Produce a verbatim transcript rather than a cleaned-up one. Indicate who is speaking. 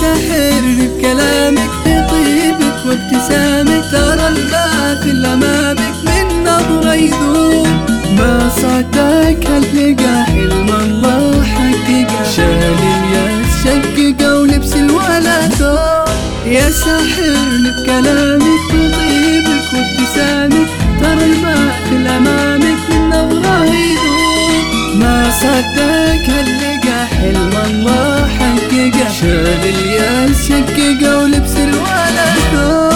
Speaker 1: ساحرني بكلامك بطيبك وابتسامك، ترى الباخل أمامك من نظرة يذوب. ما صدق هاللقا حلم الله حققه، شال الياس شققه ولبس الولا ثوب. يا ساحرني بكلامك بطيبك وابتسامك، ترى الباخل أمامك من نظرة يذوب. ما صدق هاللقا حلم الله حققه، شال الياس شققه ولبس الولا ثوب.